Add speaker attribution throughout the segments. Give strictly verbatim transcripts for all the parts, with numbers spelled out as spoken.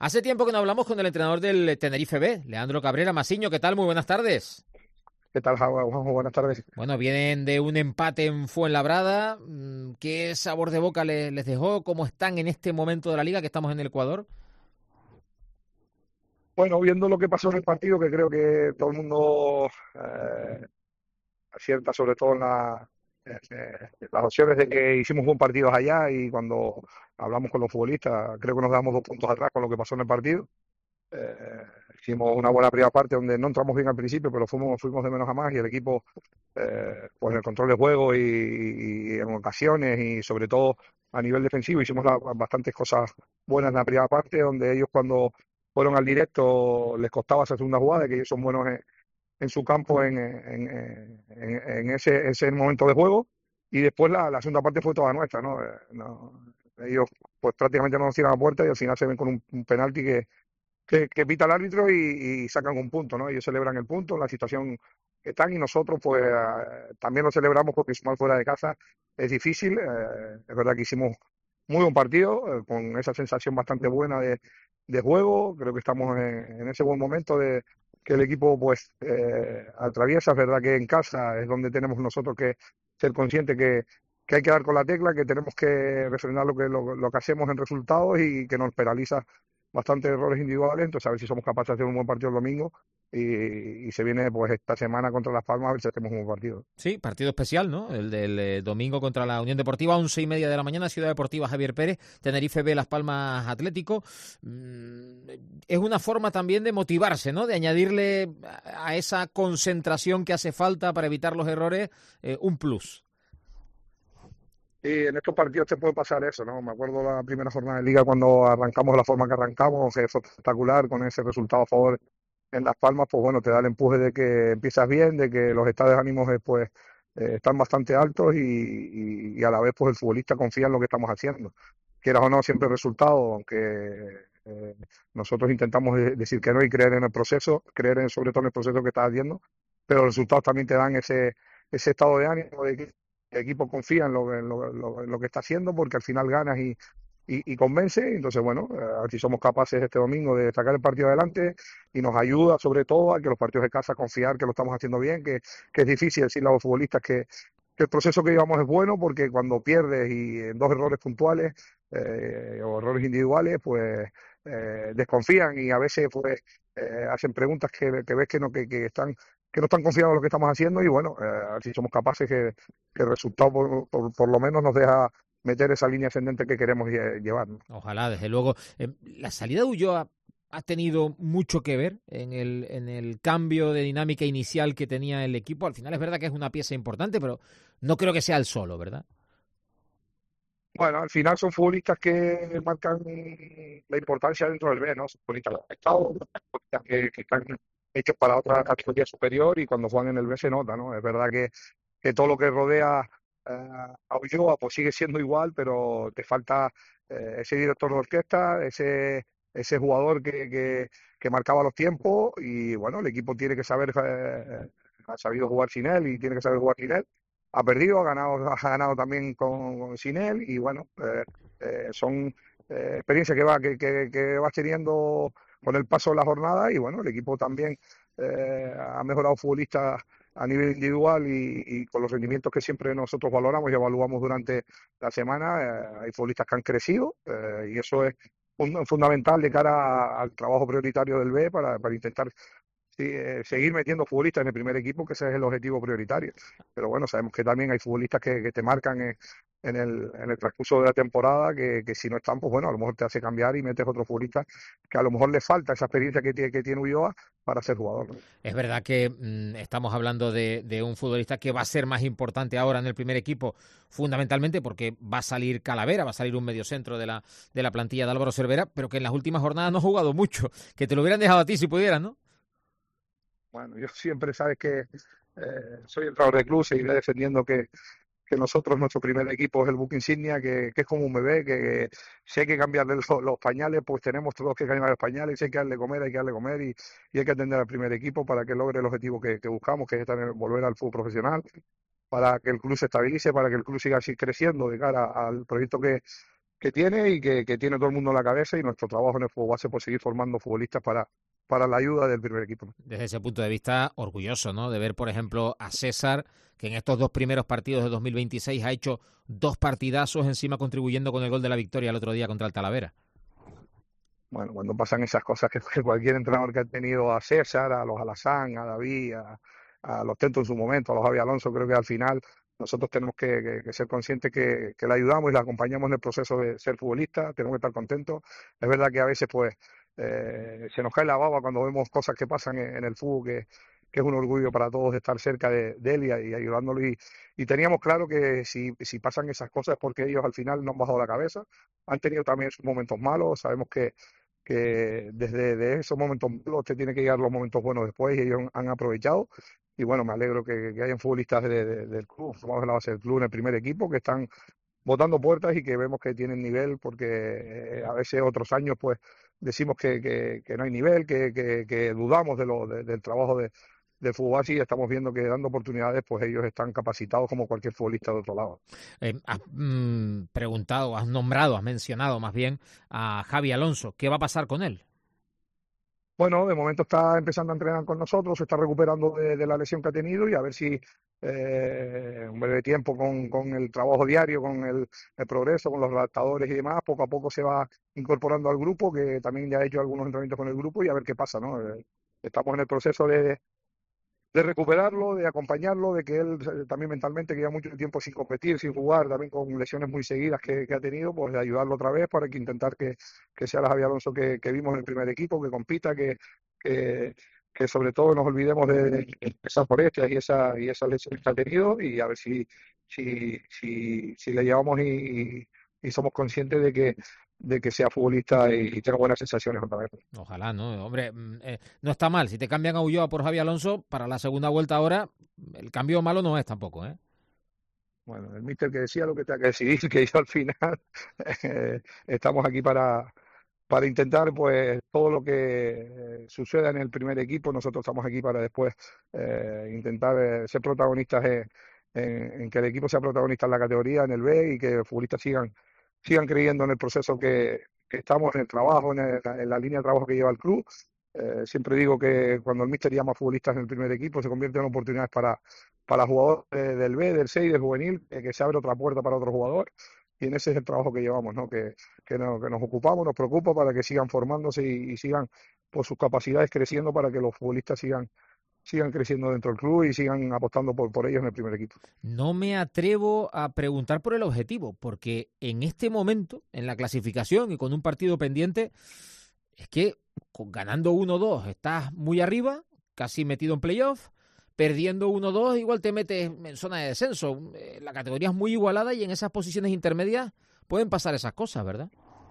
Speaker 1: Hace tiempo que no hablamos con el entrenador del Tenerife B, Leandro Cabrera. Masiño, ¿qué tal? Muy buenas tardes.
Speaker 2: ¿Qué tal, Juanjo? Buenas tardes.
Speaker 1: Bueno, vienen de un empate en Fuenlabrada. ¿Qué sabor de boca les, les dejó? ¿Cómo están en este momento de la liga que estamos en el Ecuador?
Speaker 2: Bueno, viendo lo que pasó en el partido, que creo que todo el mundo eh, acierta, sobre todo en la, eh, eh, las opciones de que hicimos buen partido allá, y cuando hablamos con los futbolistas, creo que nos damos dos puntos atrás con lo que pasó en el partido. Eh, Hicimos una buena primera parte donde no entramos bien al principio, pero fuimos, fuimos de menos a más, y el equipo, eh, pues en el control de juego y, y en ocasiones, y sobre todo a nivel defensivo, hicimos la- bastantes cosas buenas en la primera parte, donde ellos, cuando fueron al directo, les costaba esa segunda jugada, que ellos son buenos en, en su campo en, en, en- en- en ese, ese momento de juego. Y después la, la segunda parte fue toda nuestra, ¿no? Eh, no- ellos pues prácticamente no nos tiran a puerta, y al final se ven con un, un penalti que que, que pita el árbitro, y, y sacan un punto, ¿no? Ellos celebran el punto, la situación que están, y nosotros pues eh, también lo celebramos, porque sumar fuera de casa es difícil. Eh, es verdad que hicimos muy buen partido, eh, con esa sensación bastante buena de, de juego. Creo que estamos en, en ese buen momento de que el equipo pues eh, atraviesa. Es verdad que en casa es donde tenemos nosotros que ser conscientes que, que hay que dar con la tecla, que tenemos que refrenar lo que, lo, lo que hacemos en resultados, y que nos penaliza bastantes errores individuales. Entonces, a ver si somos capaces de hacer un buen partido el domingo, y, y se viene pues esta semana contra Las Palmas, a ver si hacemos un buen partido.
Speaker 1: Sí, partido especial, ¿no? El del eh, domingo contra la Unión Deportiva, once y media de la mañana, Ciudad Deportiva Javier Pérez, Tenerife B, Las Palmas Atlético. Mm, es una forma también de motivarse, ¿no? De añadirle a a esa concentración que hace falta para evitar los errores, eh, un plus.
Speaker 2: Y en estos partidos te puede pasar eso, ¿no? Me acuerdo la primera jornada de liga, cuando arrancamos de la forma que arrancamos, que fue espectacular, con ese resultado a favor en Las Palmas. Pues bueno, te da el empuje de que empiezas bien, de que los estados de ánimos eh, pues eh, están bastante altos, y, y- y a la vez pues el futbolista confía en lo que estamos haciendo. Quieras o no, siempre el resultado, aunque eh, nosotros intentamos de- decir que no, y creer en el proceso, creer en, sobre todo en el proceso que estás haciendo, pero los resultados también te dan ese, ese estado de ánimo de que el equipo confía en lo, en lo, en lo- en lo que está haciendo, porque al final ganas y, y, y convence. Entonces, bueno, eh, a ver si somos capaces este domingo de sacar el partido adelante, y nos ayuda sobre todo a que los partidos de casa, confiar que lo estamos haciendo bien, que, que es difícil decirle a los futbolistas que, que el proceso que llevamos es bueno, porque cuando pierdes y en dos errores puntuales, eh, o errores individuales, pues eh, desconfían, y a veces pues eh, hacen preguntas que, que ves que no, que, que están que no están confiados en lo que estamos haciendo. Y bueno, eh, a ver si somos capaces que, que el resultado por, por, por lo menos nos deja meter esa línea ascendente que queremos lle- llevar, ¿no?
Speaker 1: Ojalá, desde luego. Eh, la salida de Ulloa ha tenido mucho que ver en el, en el cambio de dinámica inicial que tenía el equipo. Al final es verdad que es una pieza importante, pero no creo que sea el solo, ¿verdad?
Speaker 2: Bueno, al final son futbolistas que marcan la importancia dentro del B, ¿no? Son futbolistas respetados, futbolistas que, que están hechos para otra categoría superior, y cuando juegan en el B se nota, ¿no? Es verdad que, que todo lo que rodea eh, a Ulloa pues sigue siendo igual, pero te falta eh, ese director de orquesta, ese, ese jugador que, que, que marcaba los tiempos. Y bueno, el equipo tiene que saber, eh, ha sabido jugar sin él, y tiene que saber jugar sin él. Ha perdido, ha ganado, ha ganado también con, con- sin él. Y bueno, eh, eh, son eh, experiencias que va, que, que, que vas teniendo con el paso de la jornada. Y bueno, el equipo también eh, ha mejorado futbolistas a nivel individual, y, y con los rendimientos que siempre nosotros valoramos y evaluamos durante la semana. Eh, hay futbolistas que han crecido, eh, y eso es fun- fundamental de cara a- al trabajo prioritario del B, para, para intentar sí, eh, seguir metiendo futbolistas en el primer equipo, que ese es el objetivo prioritario. Pero bueno, sabemos que también hay futbolistas que, que te marcan en, en el, en el transcurso de la temporada, que, que si no están, pues bueno, a lo mejor te hace cambiar, y metes otro futbolista que a lo mejor le falta esa experiencia que tiene, que tiene Ulloa para ser jugador, ¿no?
Speaker 1: Es verdad que mm, estamos hablando de, de un futbolista que va a ser más importante ahora en el primer equipo, fundamentalmente porque va a salir Calavera, va a salir un mediocentro de la, de la plantilla de Álvaro Cervera, pero que en las últimas jornadas no ha jugado mucho, que te lo hubieran dejado a ti si pudieran, ¿no?
Speaker 2: Bueno, yo siempre sabes que eh, soy entrenador de club, seguiré defendiendo que, que nosotros, nuestro primer equipo es el buque insignia, que, que es como un bebé, que si hay que cambiarle los, los pañales, pues tenemos todos que cambiar los pañales. Si hay que darle comer, hay que darle comer, y, y hay que atender al primer equipo para que logre el objetivo que, que buscamos, que es estar en- volver al fútbol profesional, para que el club se estabilice, para que el club siga así creciendo de cara al proyecto que que tiene y que, que tiene todo el mundo en la cabeza, y nuestro trabajo en el fútbol base pues seguir formando futbolistas para, para la ayuda del primer equipo.
Speaker 1: Desde ese punto de vista, orgulloso, ¿no? De ver, por ejemplo, a César, que en estos dos primeros partidos de dos mil veintiséis ha hecho dos partidazos, encima contribuyendo con el gol de la victoria el otro día contra el Talavera.
Speaker 2: Bueno, cuando pasan esas cosas que, que cualquier entrenador que ha tenido a César, a los Alazán, a David, a, a los Tento en su momento, a los Javi Alonso, creo que al final nosotros tenemos que, que, que ser conscientes que, que le ayudamos y le acompañamos en el proceso de ser futbolista, tenemos que estar contentos. Es verdad que a veces pues eh, se nos cae la baba cuando vemos cosas que pasan en, en el fútbol, que, que es un orgullo para todos estar cerca de, de él y, y ayudándolo. Y, y teníamos claro que si, si pasan esas cosas es porque ellos al final no han bajado la cabeza, han tenido también sus momentos malos, sabemos que que desde de esos momentos malos usted tiene que llegar a los momentos buenos después, y ellos han aprovechado. Y bueno, me alegro que, que hayan futbolistas de, de, del club, formados en la base del club, en el primer equipo, que están botando puertas y que vemos que tienen nivel, porque eh, a veces otros años pues decimos que, que, que no hay nivel, que, que, que dudamos de lo, de, del trabajo de, del fútbol así, y estamos viendo que dando oportunidades pues ellos están capacitados como cualquier futbolista de otro lado.
Speaker 1: Eh, has mm, preguntado, has nombrado, has mencionado más bien a Javi Alonso. ¿Qué va a pasar con él?
Speaker 2: Bueno, de momento está empezando a entrenar con nosotros, se está recuperando de, de la lesión que ha tenido, y a ver si eh, un breve tiempo con, con el trabajo diario, con el, el progreso, con los adaptadores y demás, poco a poco se va incorporando al grupo, que también ya ha hecho algunos entrenamientos con el grupo, y a ver qué pasa, ¿no? Eh, estamos en el proceso de, de recuperarlo, de acompañarlo, de que él eh, también mentalmente, que lleva mucho tiempo sin competir, sin jugar, también con lesiones muy seguidas que, que ha tenido, pues de ayudarlo otra vez para que intentar que, que sea el Javi Alonso que, que vimos en el primer equipo, que compita, que, que, que sobre todo nos olvidemos de esas molestias y, esa, y esas lesiones que ha tenido, y a ver si, si, si, si le llevamos y, y somos conscientes de que de que sea futbolista y, y tenga buenas sensaciones otra vez.
Speaker 1: Ojalá, ¿no? Hombre, eh, no está mal. Si te cambian a Ulloa por Javi Alonso, para la segunda vuelta ahora, el cambio malo no es tampoco, ¿eh?
Speaker 2: Bueno, el míster que decía lo que tenga que decidir, que yo al final eh, estamos aquí para, para intentar pues todo lo que suceda en el primer equipo. Nosotros estamos aquí para después eh, intentar eh, ser protagonistas en, en, en que el equipo sea protagonista en la categoría, en el B, y que los futbolistas sigan sigan creyendo en el proceso que, que estamos, en el trabajo, en, el, en la línea de trabajo que lleva el club. Eh, siempre digo que cuando el míster llama a futbolistas en el primer equipo se convierte en oportunidades para, para jugadores eh, del B, del C y del juvenil, eh, que se abre otra puerta para otro jugador, y en ese es el trabajo que llevamos, ¿no? que, que, no, que nos ocupamos, nos preocupa para que sigan formándose y, y sigan por sus capacidades creciendo, para que los futbolistas sigan sigan creciendo dentro del club y sigan apostando por, por ellos en el primer equipo.
Speaker 1: No me atrevo a preguntar por el objetivo, porque en este momento, en la clasificación y con un partido pendiente, es que con, ganando uno dos estás muy arriba, casi metido en playoff, perdiendo uno dos igual te metes en zona de descenso. La categoría es muy igualada y en esas posiciones intermedias pueden pasar esas cosas, ¿verdad?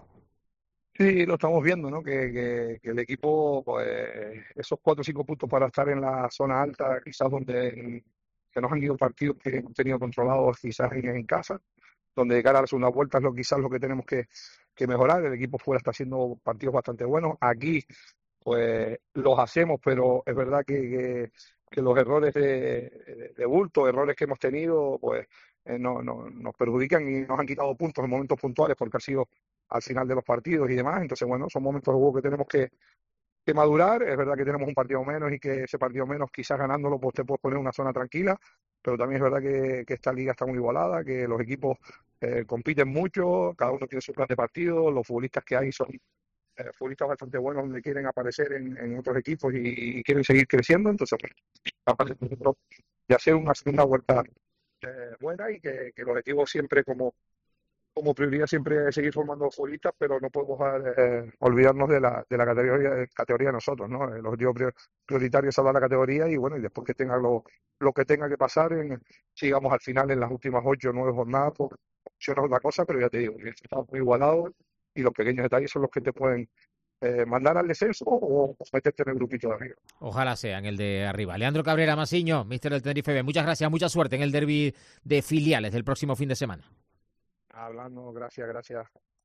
Speaker 2: Sí, lo estamos viendo, ¿no? Que, que, que el equipo, pues, esos cuatro o cinco puntos para estar en la zona alta, quizás donde se nos han ido partidos que hemos tenido controlados quizás en, en casa, donde de cara a la segunda vuelta es lo quizás lo que tenemos que, que mejorar. El equipo fuera está haciendo partidos bastante buenos. Aquí, pues, los hacemos, pero es verdad que, que, que los errores de, de, de bulto, errores que hemos tenido, pues, eh, no, no, nos perjudican y nos han quitado puntos en momentos puntuales, porque ha sido al final de los partidos y demás. Entonces, bueno, son momentos de juego que tenemos que, que madurar. Es verdad que tenemos un partido menos y que ese partido menos, quizás ganándolo, pues te puedes poner en una zona tranquila, pero también es verdad que, que esta liga está muy igualada, que los equipos eh, compiten mucho, cada uno tiene su plan de partido, los futbolistas que hay son eh, futbolistas bastante buenos donde quieren aparecer en, en otros equipos y, y quieren seguir creciendo. Entonces, pues, capaz de hacer una segunda vuelta eh, buena, y que, que el objetivo siempre como como prioridad siempre es seguir formando futbolistas, pero no podemos eh, olvidarnos de la, de la categoría, categoría de nosotros, ¿no? El objetivo prioritario es salvar la categoría, y bueno, y después que tenga lo, lo que tenga que pasar, en, sigamos al final en las últimas ocho o nueve jornadas, pues funciona otra cosa, pero ya te digo, estamos muy igualados y los pequeños detalles son los que te pueden eh, mandar al descenso o meterte en el grupito de arriba.
Speaker 1: Ojalá sea en el de arriba. Leandro Cabrera Masiño, míster del Tenerife B, muchas gracias, mucha suerte en el derbi de filiales del próximo fin de semana.
Speaker 2: Hablando, gracias, gracias.